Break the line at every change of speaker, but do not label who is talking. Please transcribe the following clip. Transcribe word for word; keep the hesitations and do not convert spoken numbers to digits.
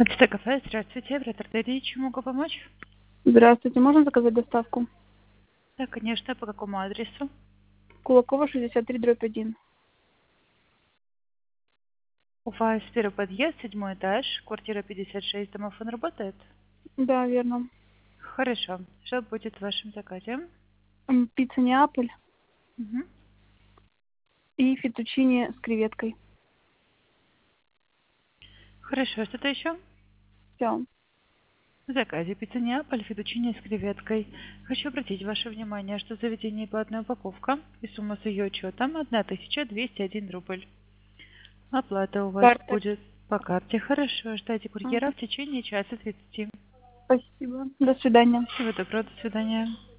Это кафе, здравствуйте, оператор Дэдди, чем могу помочь?
Здравствуйте, можно заказать доставку?
Да, конечно, по какому адресу?
Кулакова, шестьдесят три, дробь один.
У вас первый подъезд, седьмой этаж, квартира пятьдесят шесть, домофон работает?
Да, верно.
Хорошо. Что будет в вашем заказе?
М, Пицца Неаполь
Мгм.
и фетучини с креветкой.
Хорошо, что-то еще?
Все.
В заказе пицца Неаполь, фетучини с креветкой. Хочу обратить ваше внимание, что в заведении платная упаковка и сумма с ее учетом одна тысяча двести один рубль. Оплата у вас
Карта.
будет по карте. Хорошо, ждайте курьера
Ага.
в течение часа тридцати.
Спасибо. До свидания.
Всего доброго, до свидания.